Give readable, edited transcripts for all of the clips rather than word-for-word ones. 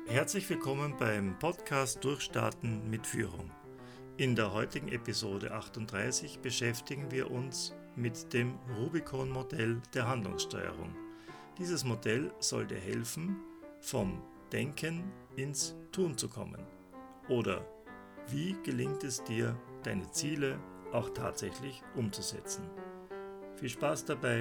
Herzlich willkommen beim Podcast Durchstarten mit Führung. In der heutigen Episode 38 beschäftigen wir uns mit dem Rubicon-Modell der Handlungssteuerung. Dieses Modell soll dir helfen, vom Denken ins Tun zu kommen. Oder wie gelingt es dir, deine Ziele auch tatsächlich umzusetzen? Viel Spaß dabei!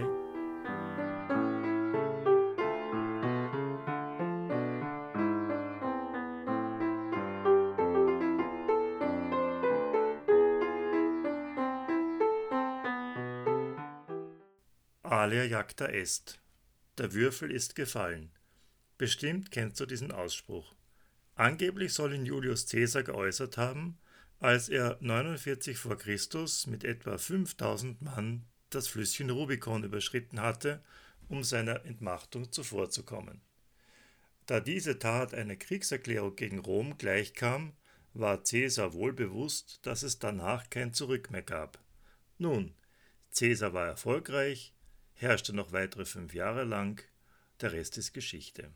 Alea jacta est. Der Würfel ist gefallen. Bestimmt kennst du diesen Ausspruch. Angeblich soll ihn Julius Caesar geäußert haben, als er 49 vor Christus mit etwa 5000 Mann das Flüsschen Rubicon überschritten hatte, um seiner Entmachtung zuvorzukommen. Da diese Tat einer Kriegserklärung gegen Rom gleichkam, war Caesar wohl bewusst, dass es danach kein Zurück mehr gab. Nun, Caesar war erfolgreich, herrschte noch weitere 5 Jahre lang, der Rest ist Geschichte.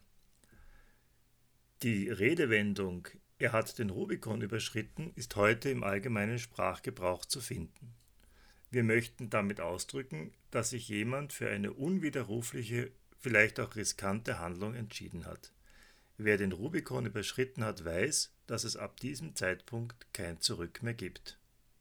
Die Redewendung „Er hat den Rubikon überschritten“ ist heute im allgemeinen Sprachgebrauch zu finden. Wir möchten damit ausdrücken, dass sich jemand für eine unwiderrufliche, vielleicht auch riskante Handlung entschieden hat. Wer den Rubikon überschritten hat, weiß, dass es ab diesem Zeitpunkt kein Zurück mehr gibt.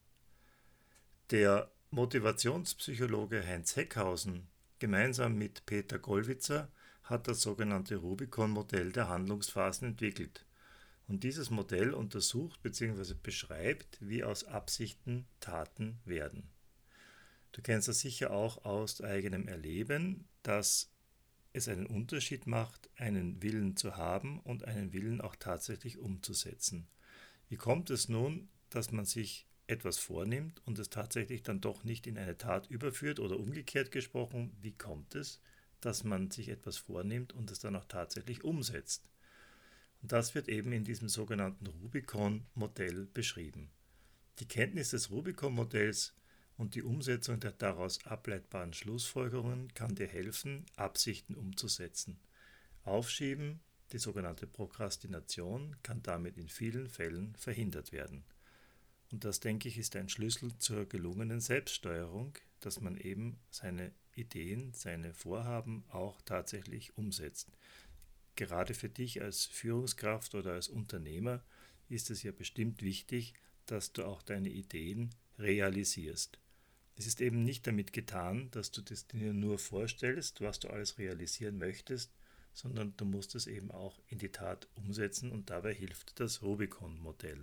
Der Motivationspsychologe Heinz Heckhausen gemeinsam mit Peter Gollwitzer hat das sogenannte Rubicon-Modell der Handlungsphasen entwickelt. Und dieses Modell untersucht bzw. beschreibt, wie aus Absichten Taten werden. Du kennst das sicher auch aus eigenem Erleben, dass es einen Unterschied macht, einen Willen zu haben und einen Willen auch tatsächlich umzusetzen. Wie kommt es nun, dass man sich etwas vornimmt und es tatsächlich dann doch nicht in eine Tat überführt, oder umgekehrt gesprochen, wie kommt es, dass man sich etwas vornimmt und es dann auch tatsächlich umsetzt? Und das wird eben in diesem sogenannten Rubicon-Modell beschrieben. Die Kenntnis des Rubicon-Modells und die Umsetzung der daraus ableitbaren Schlussfolgerungen kann dir helfen, Absichten umzusetzen. Aufschieben, die sogenannte Prokrastination, kann damit in vielen Fällen verhindert werden. Und das, denke ich, ist ein Schlüssel zur gelungenen Selbststeuerung, dass man eben seine Ideen, seine Vorhaben auch tatsächlich umsetzt. Gerade für dich als Führungskraft oder als Unternehmer ist es ja bestimmt wichtig, dass du auch deine Ideen realisierst. Es ist eben nicht damit getan, dass du das dir nur vorstellst, was du alles realisieren möchtest, sondern du musst es eben auch in die Tat umsetzen, und dabei hilft das Rubicon-Modell.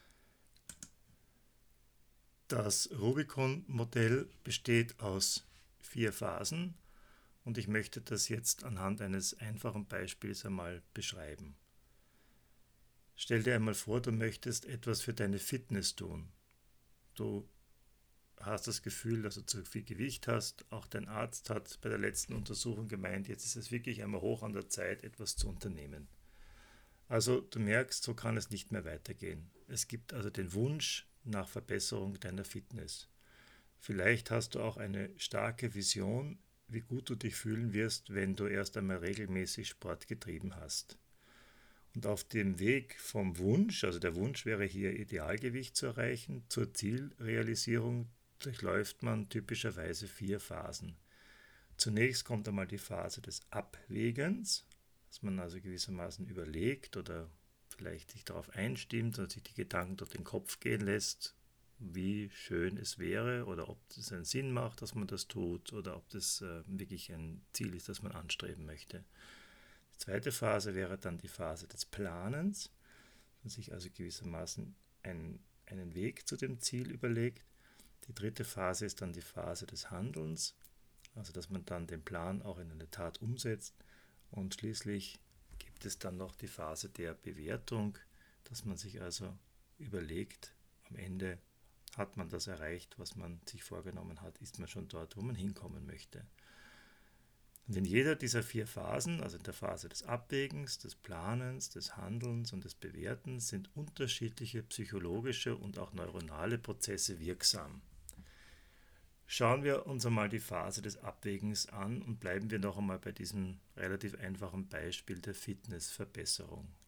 Das Rubicon-Modell besteht aus 4 Phasen und ich möchte das jetzt anhand eines einfachen Beispiels einmal beschreiben. Stell dir einmal vor, du möchtest etwas für deine Fitness tun. Du hast das Gefühl, dass du zu viel Gewicht hast. Auch dein Arzt hat bei der letzten Untersuchung gemeint, jetzt ist es wirklich einmal hoch an der Zeit, etwas zu unternehmen. Also du merkst, so kann es nicht mehr weitergehen. Es gibt also den Wunsch nach Verbesserung deiner Fitness. Vielleicht hast du auch eine starke Vision, wie gut du dich fühlen wirst, wenn du erst einmal regelmäßig Sport getrieben hast. Und auf dem Weg vom Wunsch, also der Wunsch wäre hier Idealgewicht zu erreichen, zur Zielrealisierung durchläuft man typischerweise 4 Phasen. Zunächst kommt einmal die Phase des Abwägens, dass man also gewissermaßen überlegt oder vielleicht sich darauf einstimmt und sich die Gedanken durch den Kopf gehen lässt, wie schön es wäre oder ob es einen Sinn macht, dass man das tut, oder ob das wirklich ein Ziel ist, das man anstreben möchte. Die zweite Phase wäre dann die Phase des Planens, dass man sich also gewissermaßen einen Weg zu dem Ziel überlegt. Die dritte Phase ist dann die Phase des Handelns, also dass man dann den Plan auch in eine Tat umsetzt. Und schließlich gibt es dann noch die Phase der Bewertung, dass man sich also überlegt, am Ende hat man das erreicht, was man sich vorgenommen hat, ist man schon dort, wo man hinkommen möchte. Und in jeder dieser 4 Phasen, also in der Phase des Abwägens, des Planens, des Handelns und des Bewertens, sind unterschiedliche psychologische und auch neuronale Prozesse wirksam. Schauen wir uns einmal die Phase des Abwägens an und bleiben wir noch einmal bei diesem relativ einfachen Beispiel der Fitnessverbesserung.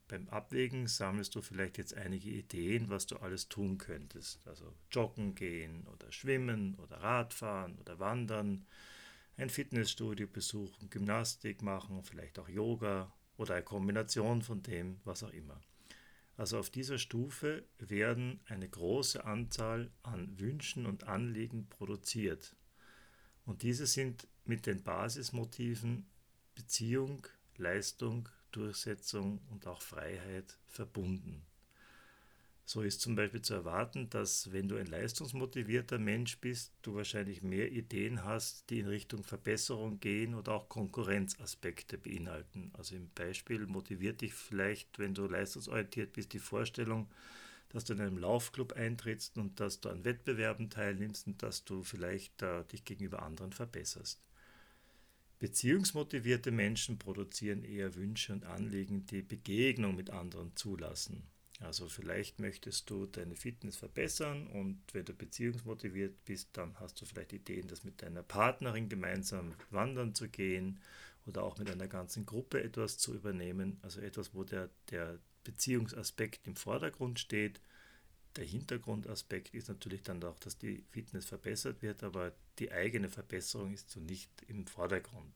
beim Abwägen sammelst du vielleicht jetzt einige Ideen, was du alles tun könntest. Also joggen gehen oder schwimmen oder Radfahren oder wandern, ein Fitnessstudio besuchen, Gymnastik machen, vielleicht auch Yoga oder eine Kombination von dem, was auch immer. Also auf dieser Stufe werden eine große Anzahl an Wünschen und Anliegen produziert. Und diese sind mit den Basismotiven Beziehung, Leistung, Durchsetzung und auch Freiheit verbunden. So ist zum Beispiel zu erwarten, dass wenn du ein leistungsmotivierter Mensch bist, du wahrscheinlich mehr Ideen hast, die in Richtung Verbesserung gehen oder auch Konkurrenzaspekte beinhalten. Also im Beispiel motiviert dich vielleicht, wenn du leistungsorientiert bist, die Vorstellung, dass du in einem Laufclub eintrittst und dass du an Wettbewerben teilnimmst und dass du vielleicht dich gegenüber anderen verbesserst. Beziehungsmotivierte Menschen produzieren eher Wünsche und Anliegen, die Begegnung mit anderen zulassen. Also vielleicht möchtest du deine Fitness verbessern und wenn du beziehungsmotiviert bist, dann hast du vielleicht Ideen, das mit deiner Partnerin gemeinsam wandern zu gehen oder auch mit einer ganzen Gruppe etwas zu übernehmen. Also etwas, wo der Beziehungsaspekt im Vordergrund steht. Der Hintergrundaspekt ist natürlich dann auch, dass die Fitness verbessert wird, aber die eigene Verbesserung ist so nicht im Vordergrund.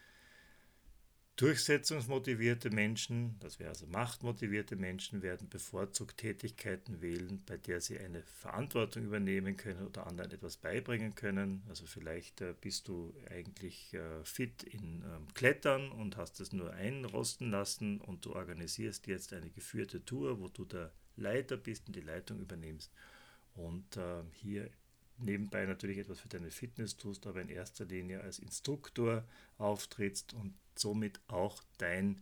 Durchsetzungsmotivierte Menschen, das wäre also machtmotivierte Menschen, werden bevorzugt Tätigkeiten wählen, bei der sie eine Verantwortung übernehmen können oder anderen etwas beibringen können. Also vielleicht bist du eigentlich fit in Klettern und hast es nur einrosten lassen und du organisierst jetzt eine geführte Tour, wo du der Leiter bist und die Leitung übernimmst und hier nebenbei natürlich etwas für deine Fitness tust, aber in erster Linie als Instruktor auftrittst und somit auch dein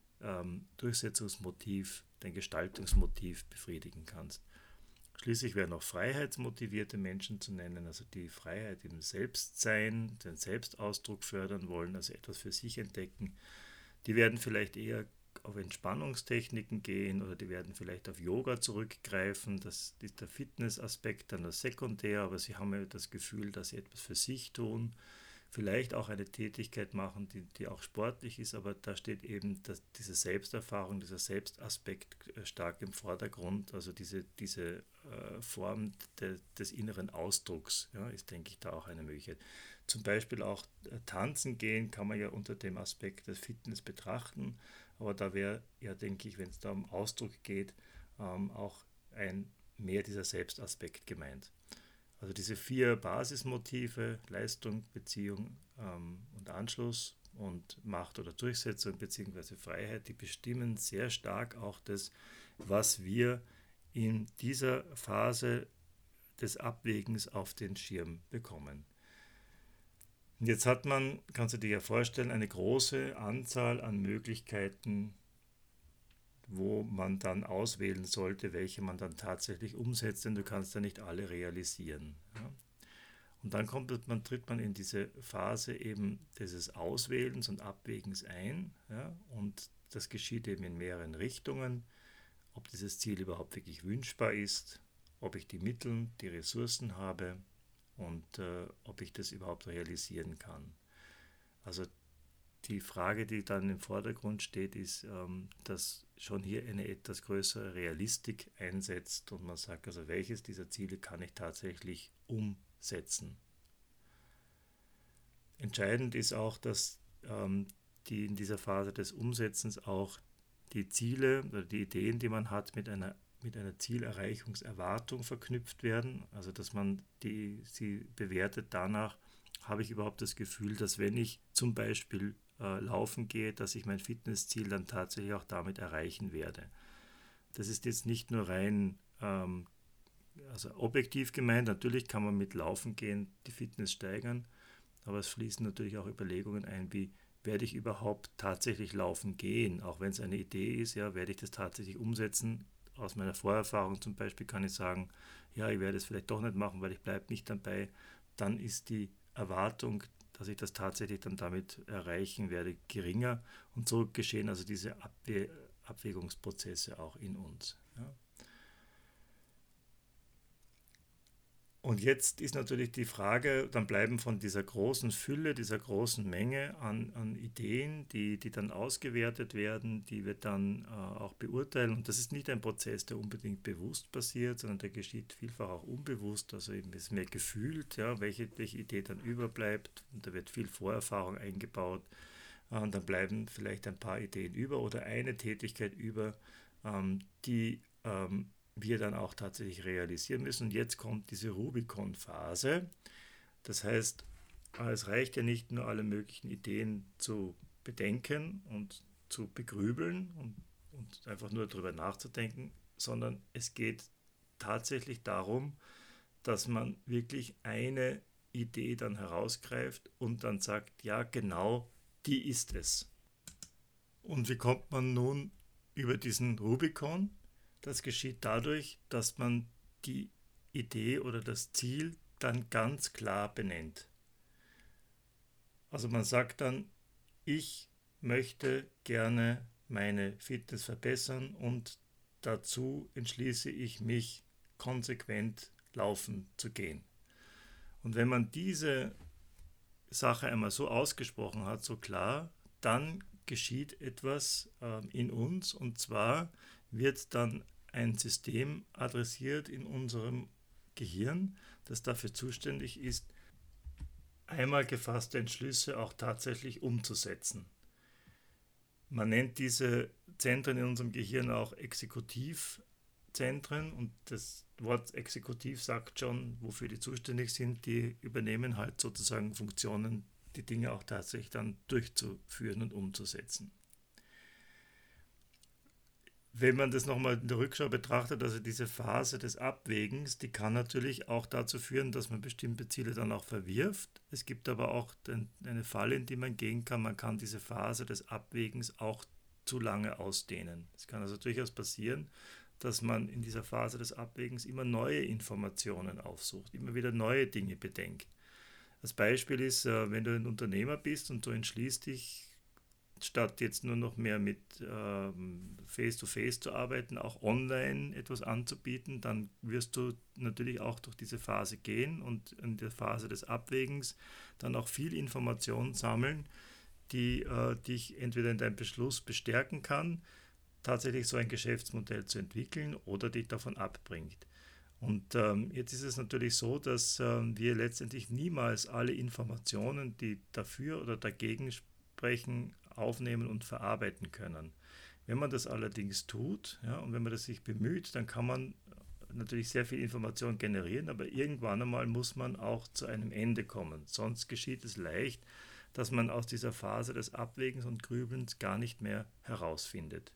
Durchsetzungsmotiv, dein Gestaltungsmotiv befriedigen kannst. Schließlich wären auch freiheitsmotivierte Menschen zu nennen, also die Freiheit im Selbstsein, den Selbstausdruck fördern wollen, also etwas für sich entdecken. Die werden vielleicht eher auf Entspannungstechniken gehen oder die werden vielleicht auf Yoga zurückgreifen. Das ist der Fitnessaspekt dann das sekundär, aber sie haben ja das Gefühl, dass sie etwas für sich tun. Vielleicht auch eine Tätigkeit machen, die auch sportlich ist, aber da steht eben diese Selbsterfahrung, dieser Selbstaspekt stark im Vordergrund. Also diese Form des inneren Ausdrucks, ja, ist, denke ich, da auch eine Möglichkeit. Zum Beispiel auch tanzen gehen kann man ja unter dem Aspekt des Fitness betrachten, aber da wäre ja, denke ich, wenn es da um Ausdruck geht, auch mehr dieser Selbstaspekt gemeint. Also diese 4 Basismotive, Leistung, Beziehung und Anschluss und Macht oder Durchsetzung bzw. Freiheit, die bestimmen sehr stark auch das, was wir in dieser Phase des Abwägens auf den Schirm bekommen. Und jetzt hat man, kannst du dir ja vorstellen, eine große Anzahl an Möglichkeiten, wo man dann auswählen sollte, welche man dann tatsächlich umsetzt, denn du kannst ja nicht alle realisieren. Ja. Und dann tritt man in diese Phase eben dieses Auswählens und Abwägens ein, ja, und das geschieht eben in mehreren Richtungen, ob dieses Ziel überhaupt wirklich wünschbar ist, ob ich die Mittel, die Ressourcen habe und ob ich das überhaupt realisieren kann. Also die Frage, die dann im Vordergrund steht, ist, dass schon hier eine etwas größere Realistik einsetzt und man sagt, also welches dieser Ziele kann ich tatsächlich umsetzen. Entscheidend ist auch, dass die in dieser Phase des Umsetzens auch die Ziele oder die Ideen, die man hat, mit einer Zielerreichungserwartung verknüpft werden. Also dass man sie bewertet danach, habe ich überhaupt das Gefühl, dass wenn ich zum Beispiel laufen gehe, dass ich mein Fitnessziel dann tatsächlich auch damit erreichen werde. Das ist jetzt nicht nur rein also objektiv gemeint, natürlich kann man mit Laufen gehen die Fitness steigern, aber es fließen natürlich auch Überlegungen ein, wie werde ich überhaupt tatsächlich laufen gehen, auch wenn es eine Idee ist, ja, werde ich das tatsächlich umsetzen. Aus meiner Vorerfahrung zum Beispiel kann ich sagen, ja, ich werde es vielleicht doch nicht machen, weil ich bleibe nicht dabei. Dann ist die Erwartung, dass ich das tatsächlich dann damit erreichen werde, geringer. Und so geschehen also diese Abwägungsprozesse auch in uns. Ja. Und jetzt ist natürlich die Frage, dann bleiben von dieser großen Fülle, dieser großen Menge an Ideen, die dann ausgewertet werden, die wir dann auch beurteilen. Und das ist nicht ein Prozess, der unbedingt bewusst passiert, sondern der geschieht vielfach auch unbewusst. Also eben ist mehr gefühlt, ja, welche Idee dann überbleibt. Und da wird viel Vorerfahrung eingebaut. Und dann bleiben vielleicht ein paar Ideen über oder eine Tätigkeit über, die wir dann auch tatsächlich realisieren müssen. Und jetzt kommt diese Rubicon-Phase. Das heißt, es reicht ja nicht nur alle möglichen Ideen zu bedenken und zu begrübeln und einfach nur darüber nachzudenken, sondern es geht tatsächlich darum, dass man wirklich eine Idee dann herausgreift und dann sagt, ja genau, die ist es. Und wie kommt man nun über diesen Rubicon? Das geschieht dadurch, dass man die Idee oder das Ziel dann ganz klar benennt. Also man sagt dann, ich möchte gerne meine Fitness verbessern und dazu entschließe ich mich, konsequent laufen zu gehen. Und wenn man diese Sache einmal so ausgesprochen hat, so klar, dann geschieht etwas in uns, und zwar wird dann ein System adressiert in unserem Gehirn, das dafür zuständig ist, einmal gefasste Entschlüsse auch tatsächlich umzusetzen. Man nennt diese Zentren in unserem Gehirn auch Exekutivzentren, und das Wort Exekutiv sagt schon, wofür die zuständig sind. Die übernehmen halt sozusagen Funktionen, die Dinge auch tatsächlich dann durchzuführen und umzusetzen. Wenn man das nochmal in der Rückschau betrachtet, also diese Phase des Abwägens, die kann natürlich auch dazu führen, dass man bestimmte Ziele dann auch verwirft. Es gibt aber auch eine Falle, in die man gehen kann. Man kann diese Phase des Abwägens auch zu lange ausdehnen. Es kann also durchaus passieren, dass man in dieser Phase des Abwägens immer neue Informationen aufsucht, immer wieder neue Dinge bedenkt. Das Beispiel ist, wenn du ein Unternehmer bist und du entschließt dich, statt jetzt nur noch mehr mit Face-to-Face zu arbeiten, auch online etwas anzubieten, dann wirst du natürlich auch durch diese Phase gehen und in der Phase des Abwägens dann auch viel Information sammeln, die dich entweder in deinem Beschluss bestärken kann, tatsächlich so ein Geschäftsmodell zu entwickeln, oder dich davon abbringt. Und jetzt ist es natürlich so, dass wir letztendlich niemals alle Informationen, die dafür oder dagegen sprechen, aufnehmen und verarbeiten können. Wenn man das allerdings tut, ja, und wenn man das sich bemüht, dann kann man natürlich sehr viel Information generieren, aber irgendwann einmal muss man auch zu einem Ende kommen. Sonst geschieht es leicht, dass man aus dieser Phase des Abwägens und Grübelns gar nicht mehr herausfindet.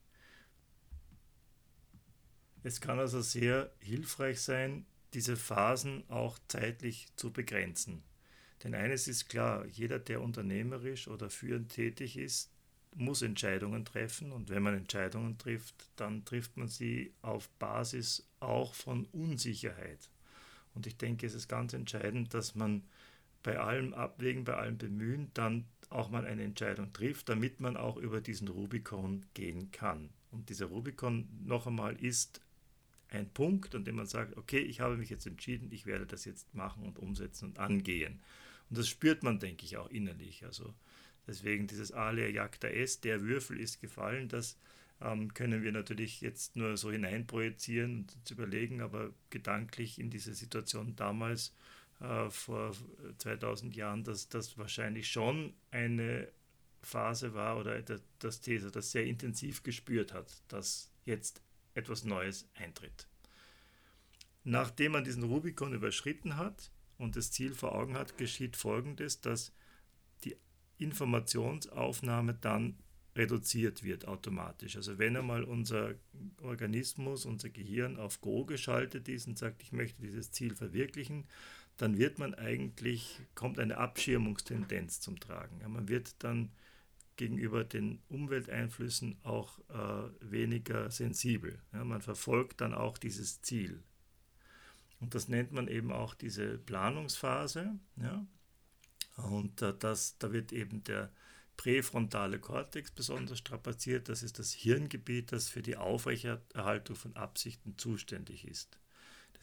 Es kann also sehr hilfreich sein, diese Phasen auch zeitlich zu begrenzen. Denn eines ist klar, jeder, der unternehmerisch oder führend tätig ist, muss Entscheidungen treffen, und wenn man Entscheidungen trifft, dann trifft man sie auf Basis auch von Unsicherheit. Und ich denke, es ist ganz entscheidend, dass man bei allem Abwägen, bei allem Bemühen dann auch mal eine Entscheidung trifft, damit man auch über diesen Rubikon gehen kann. Und dieser Rubikon noch einmal ist ein Punkt, an dem man sagt, okay, ich habe mich jetzt entschieden, ich werde das jetzt machen und umsetzen und angehen. Und das spürt man, denke ich, auch innerlich. Also deswegen dieses Alea jacta est, der Würfel ist gefallen, das können wir natürlich jetzt nur so hineinprojizieren und uns überlegen, aber gedanklich in diese Situation damals, vor 2000 Jahren, dass das wahrscheinlich schon eine Phase war oder das These, das sehr intensiv gespürt hat, dass jetzt etwas Neues eintritt. Nachdem man diesen Rubikon überschritten hat und das Ziel vor Augen hat, geschieht Folgendes, dass die Informationsaufnahme dann reduziert wird automatisch. Also wenn einmal unser Organismus, unser Gehirn auf Go geschaltet ist und sagt, ich möchte dieses Ziel verwirklichen, dann kommt eine Abschirmungstendenz zum Tragen. Ja, man wird dann gegenüber den Umwelteinflüssen auch weniger sensibel. Ja, man verfolgt dann auch dieses Ziel. Und das nennt man eben auch diese Planungsphase. Ja? Und da wird eben der präfrontale Kortex besonders strapaziert. Das ist das Hirngebiet, das für die Aufrechterhaltung von Absichten zuständig ist.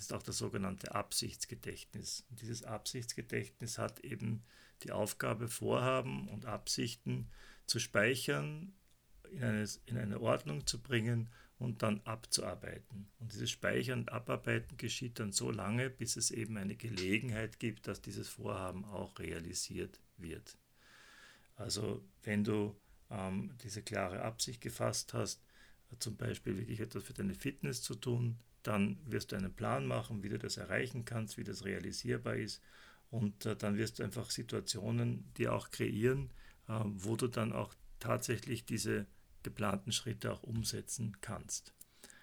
Das ist auch das sogenannte Absichtsgedächtnis. Und dieses Absichtsgedächtnis hat eben die Aufgabe, Vorhaben und Absichten zu speichern, in eine Ordnung zu bringen und dann abzuarbeiten. Und dieses Speichern und Abarbeiten geschieht dann so lange, bis es eben eine Gelegenheit gibt, dass dieses Vorhaben auch realisiert wird. Also wenn du diese klare Absicht gefasst hast, zum Beispiel wirklich etwas für deine Fitness zu tun, dann wirst du einen Plan machen, wie du das erreichen kannst, wie das realisierbar ist, und dann wirst du einfach Situationen dir auch kreieren, wo du dann auch tatsächlich diese geplanten Schritte auch umsetzen kannst.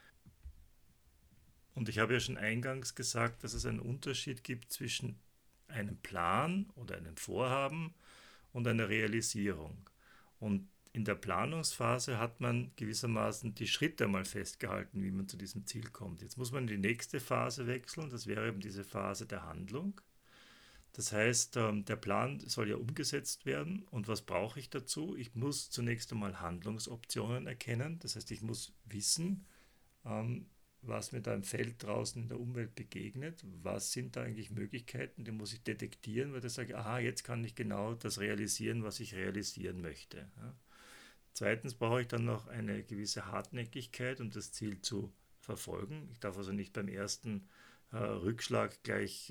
Und ich habe ja schon eingangs gesagt, dass es einen Unterschied gibt zwischen einem Plan oder einem Vorhaben und einer Realisierung. Und in der Planungsphase hat man gewissermaßen die Schritte mal festgehalten, wie man zu diesem Ziel kommt. Jetzt muss man in die nächste Phase wechseln, das wäre eben diese Phase der Handlung. Das heißt, der Plan soll ja umgesetzt werden, und was brauche ich dazu? Ich muss zunächst einmal Handlungsoptionen erkennen, das heißt, ich muss wissen, was mir da im Feld draußen in der Umwelt begegnet, was sind da eigentlich Möglichkeiten, die muss ich detektieren, weil ich sage, aha, jetzt kann ich genau das realisieren, was ich realisieren möchte. Ja. Zweitens brauche ich dann noch eine gewisse Hartnäckigkeit, um das Ziel zu verfolgen. Ich darf also nicht beim ersten Rückschlag gleich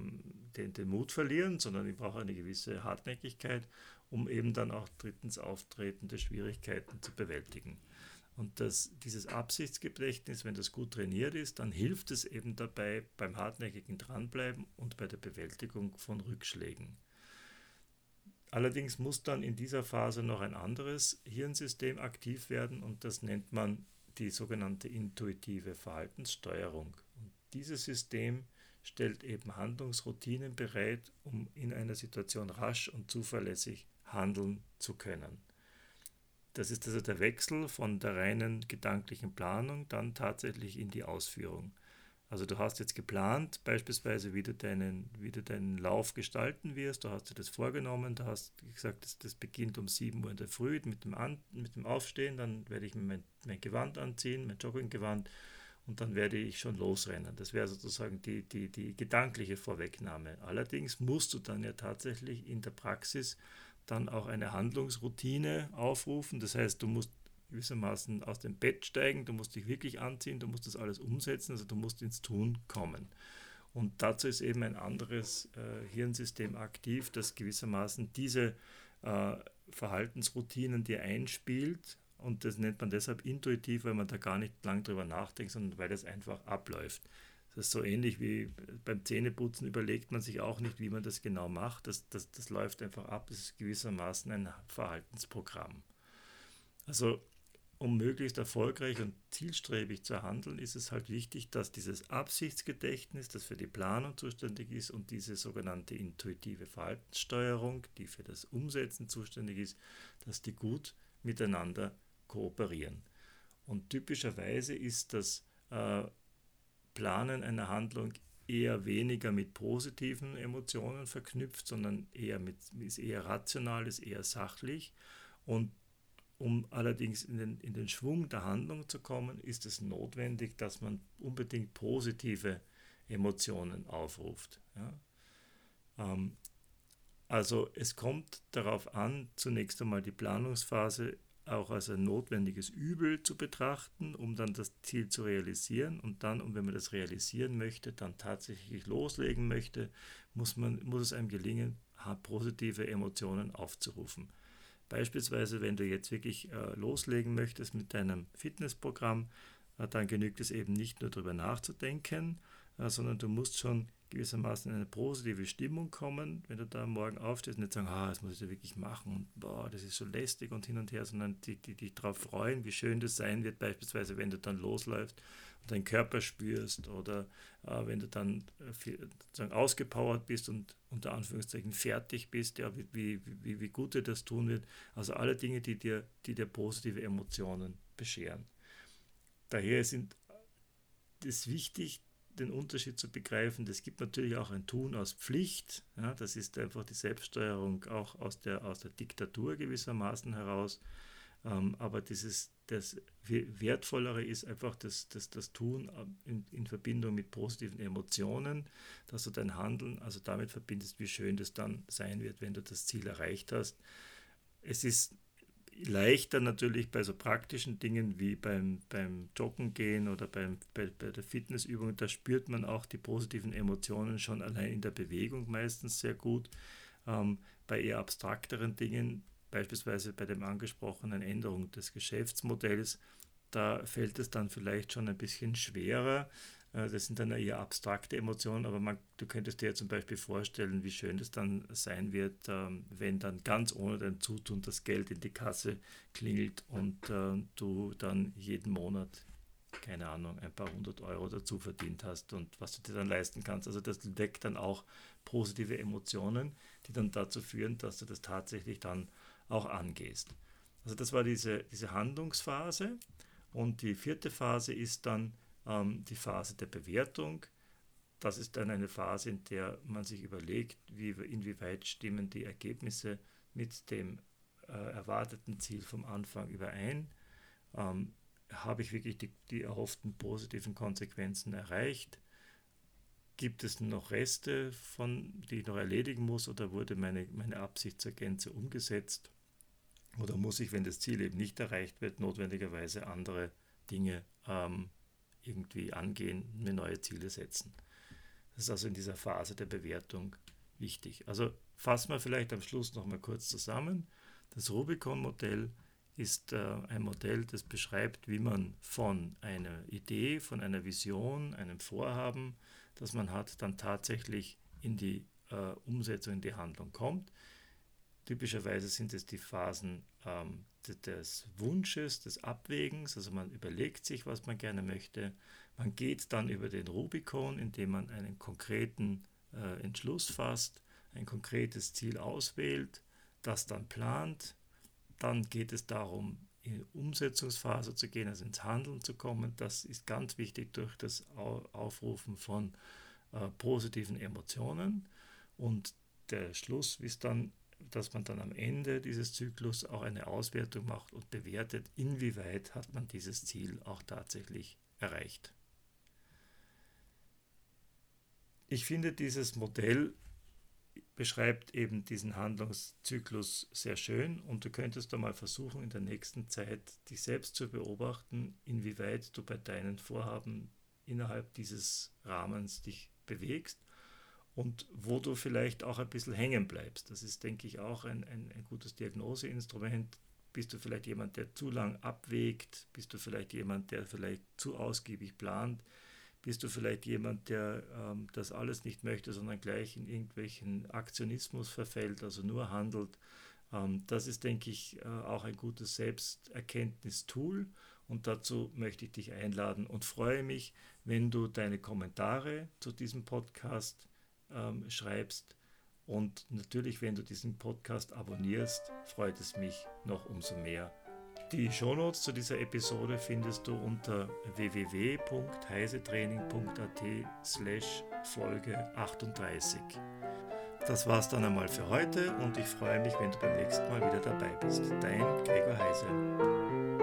den Mut verlieren, sondern ich brauche eine gewisse Hartnäckigkeit, um eben dann auch drittens auftretende Schwierigkeiten zu bewältigen. Und dieses Absichtsgedächtnis, wenn das gut trainiert ist, dann hilft es eben dabei beim hartnäckigen Dranbleiben und bei der Bewältigung von Rückschlägen. Allerdings muss dann in dieser Phase noch ein anderes Hirnsystem aktiv werden, und das nennt man die sogenannte intuitive Verhaltenssteuerung. Und dieses System stellt eben Handlungsroutinen bereit, um in einer Situation rasch und zuverlässig handeln zu können. Das ist also der Wechsel von der reinen gedanklichen Planung dann tatsächlich in die Ausführung. Also du hast jetzt geplant, beispielsweise wie du deinen Lauf gestalten wirst, du hast dir das vorgenommen, du hast gesagt, das beginnt um 7 Uhr in der Früh mit dem Aufstehen, dann werde ich mir mein Gewand anziehen, mein Jogginggewand, und dann werde ich schon losrennen. Das wäre sozusagen die gedankliche Vorwegnahme. Allerdings musst du dann ja tatsächlich in der Praxis dann auch eine Handlungsroutine aufrufen, das heißt, du musst gewissermaßen aus dem Bett steigen, du musst dich wirklich anziehen, du musst das alles umsetzen, also du musst ins Tun kommen. Und dazu ist eben ein anderes Hirnsystem aktiv, das gewissermaßen diese Verhaltensroutinen dir einspielt, und das nennt man deshalb intuitiv, weil man da gar nicht lang drüber nachdenkt, sondern weil das einfach abläuft. Das ist so ähnlich wie beim Zähneputzen, überlegt man sich auch nicht, wie man das genau macht, das läuft einfach ab, das ist gewissermaßen ein Verhaltensprogramm. Also um möglichst erfolgreich und zielstrebig zu handeln, ist es halt wichtig, dass dieses Absichtsgedächtnis, das für die Planung zuständig ist, und diese sogenannte intuitive Verhaltenssteuerung, die für das Umsetzen zuständig ist, dass die gut miteinander kooperieren. Und typischerweise ist das Planen einer Handlung eher weniger mit positiven Emotionen verknüpft, sondern ist eher rational, ist eher sachlich. Und um allerdings in den Schwung der Handlung zu kommen, ist es notwendig, dass man unbedingt positive Emotionen aufruft. Ja? Also es kommt darauf an, zunächst einmal die Planungsphase auch als ein notwendiges Übel zu betrachten, um dann das Ziel zu realisieren, und dann, und wenn man das realisieren möchte, dann tatsächlich loslegen möchte, muss es einem gelingen, positive Emotionen aufzurufen. Beispielsweise, wenn du jetzt wirklich loslegen möchtest mit deinem Fitnessprogramm, dann genügt es eben nicht nur darüber nachzudenken, sondern du musst schon gewissermaßen in eine positive Stimmung kommen, wenn du da morgen aufstehst, und nicht sagen, das muss ich ja wirklich machen, und boah, das ist so lästig und hin und her, sondern dich darauf freuen, wie schön das sein wird, beispielsweise, wenn du dann losläufst und deinen Körper spürst, oder wenn du dann sozusagen ausgepowert bist und unter Anführungszeichen fertig bist, ja, wie gut dir das tun wird. Also alle Dinge, die dir positive Emotionen bescheren. Daher ist es wichtig, den Unterschied zu begreifen. Es gibt natürlich auch ein Tun aus Pflicht. Ja, das ist einfach die Selbststeuerung auch aus der Diktatur gewissermaßen heraus. Aber das Wertvollere ist einfach das Tun in Verbindung mit positiven Emotionen, dass du dein Handeln also damit verbindest, wie schön das dann sein wird, wenn du das Ziel erreicht hast. Es ist leichter natürlich bei so praktischen Dingen wie beim Joggen gehen oder bei der Fitnessübung, da spürt man auch die positiven Emotionen schon allein in der Bewegung meistens sehr gut. Bei eher abstrakteren Dingen, beispielsweise bei dem angesprochenen Änderung des Geschäftsmodells, da fällt es dann vielleicht schon ein bisschen schwerer. Das sind dann eher abstrakte Emotionen, aber du könntest dir zum Beispiel vorstellen, wie schön es dann sein wird, wenn dann ganz ohne dein Zutun das Geld in die Kasse klingelt und du dann jeden Monat, keine Ahnung, ein paar 100 € dazu verdient hast und was du dir dann leisten kannst. Also das weckt dann auch positive Emotionen, die dann dazu führen, dass du das tatsächlich dann auch angehst. Also das war diese Handlungsphase, und die 4. Phase ist dann die Phase der Bewertung. Das ist dann eine Phase, in der man sich überlegt, inwieweit stimmen die Ergebnisse mit dem erwarteten Ziel vom Anfang überein. Habe ich wirklich die erhofften positiven Konsequenzen erreicht? Gibt es noch Reste, die ich noch erledigen muss, oder wurde meine Absicht zur Gänze umgesetzt? Oder muss ich, wenn das Ziel eben nicht erreicht wird, notwendigerweise andere Dinge irgendwie angehen, mir neue Ziele setzen? Das ist also in dieser Phase der Bewertung wichtig. Also fassen wir vielleicht am Schluss nochmal kurz zusammen. Das Rubicon-Modell ist ein Modell, das beschreibt, wie man von einer Idee, von einer Vision, einem Vorhaben, das man hat, dann tatsächlich in die Umsetzung, in die Handlung kommt. Typischerweise sind es die Phasen des Wunsches, des Abwägens, also man überlegt sich, was man gerne möchte. Man geht dann über den Rubikon, indem man einen konkreten Entschluss fasst, ein konkretes Ziel auswählt, das dann plant. Dann geht es darum, in die Umsetzungsphase zu gehen, also ins Handeln zu kommen. Das ist ganz wichtig durch das Aufrufen von positiven Emotionen. Und der Schluss ist dann, dass man dann am Ende dieses Zyklus auch eine Auswertung macht und bewertet, inwieweit hat man dieses Ziel auch tatsächlich erreicht. Ich finde, dieses Modell beschreibt eben diesen Handlungszyklus sehr schön, und du könntest da mal versuchen, in der nächsten Zeit dich selbst zu beobachten, inwieweit du bei deinen Vorhaben innerhalb dieses Rahmens dich bewegst und wo du vielleicht auch ein bisschen hängen bleibst. Das ist, denke ich, auch ein gutes Diagnoseinstrument. Bist du vielleicht jemand, der zu lang abwägt? Bist du vielleicht jemand, der vielleicht zu ausgiebig plant? Bist du vielleicht jemand, der das alles nicht möchte, sondern gleich in irgendwelchen Aktionismus verfällt, also nur handelt? Das ist, denke ich, auch ein gutes Selbsterkenntnistool, und dazu möchte ich dich einladen und freue mich, wenn du deine Kommentare zu diesem Podcast schreibst, und natürlich, wenn du diesen Podcast abonnierst, freut es mich noch umso mehr. Die Shownotes zu dieser Episode findest du unter www.heisetraining.at/Folge 38. Das war's dann einmal für heute, und ich freue mich, wenn du beim nächsten Mal wieder dabei bist. Dein Gregor Heise.